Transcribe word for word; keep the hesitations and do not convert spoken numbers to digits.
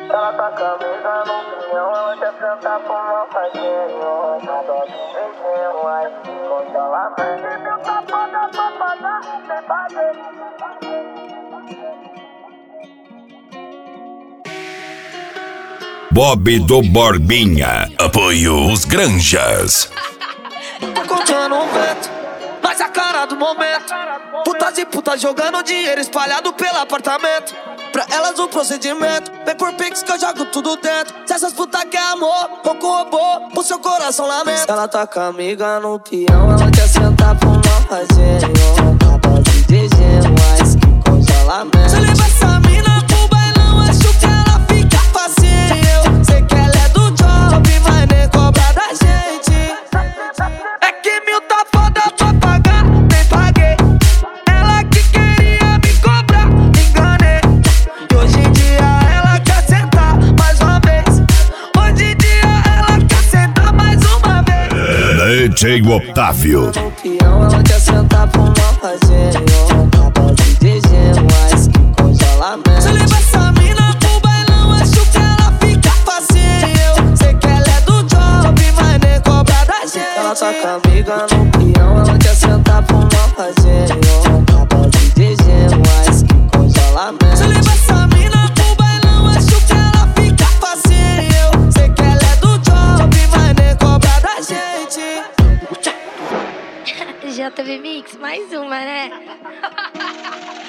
Ela tá camisa no pinhão, ela quer sentar pro meu parceiro. Na dose de beijinho, aí se congelar. Mas meu tá foda pra pagar, sem fazer. Bob do Borbinha, apoio os Granjas. Tá contando um vento, nós a cara do momento. Putas e putas jogando dinheiro espalhado pelo apartamento. Pra elas o procedimento, vem por pix que eu jogo tudo dentro. Se essas putas quer amor, ou com robô, o seu coração lamenta. Ela tá com a amiga no peão, ela quer sentar pro mal fazer. Na base de gelo, mais que congelamento. Se eu levar essa mina pro bailão, acho que ela fica facinho. Sei que ela é do job, mas nem cobra da gente. É que mil tá foda pra pagar, nem paguei. Ela que queria me cobrar, me enganei. E hoje em dia ela quer sentar mais uma vez. Hoje em dia ela quer sentar mais uma vez. D J Otávio. No peão ela quer sentar pro mal fazer. Na base de gelo, mais que congelamento. Se eu levar essa mina pro bailão, acho que ela fica facinho. Sei que ela é do job, mas nem cobra da gente. Ela tá com a amiga no peão, ela quer sentar pro mal fazer. Na base de gelo, mais que congelamento. Se eu levar essa mina pro bailão, acho que ela fica facinho. Sei que ela é do job, mas nem cobra da gente. J B Mix, mais uma, né?